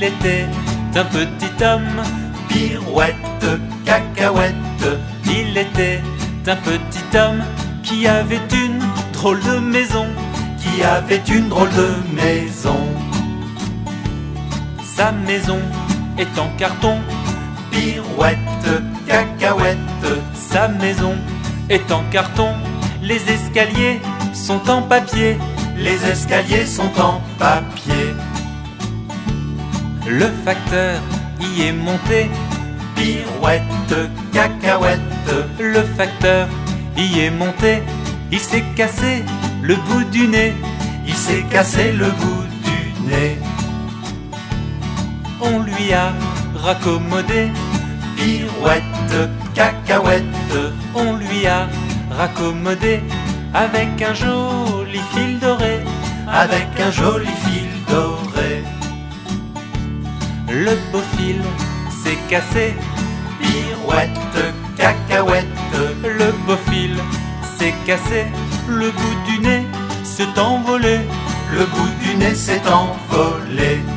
Il était un petit homme, pirouette, cacahuète. Il était un petit homme qui avait une drôle de maison, qui avait une drôle de maison. Sa maison est en carton, pirouette, cacahuète. Sa maison est en carton, les escaliers sont en papier, les escaliers sont en papier. Le facteur y est monté, pirouette, cacahuète. Le facteur y est monté, il s'est cassé le bout du nez, il s'est cassé le bout du nez. On lui a raccommodé, pirouette, cacahuète. On lui a raccommodé avec un joli fil doré, avec un joli fil doré. Le beau fil s'est cassé, pirouette, cacahuète. Le beau fil s'est cassé, le bout du nez s'est envolé, le bout du nez s'est envolé.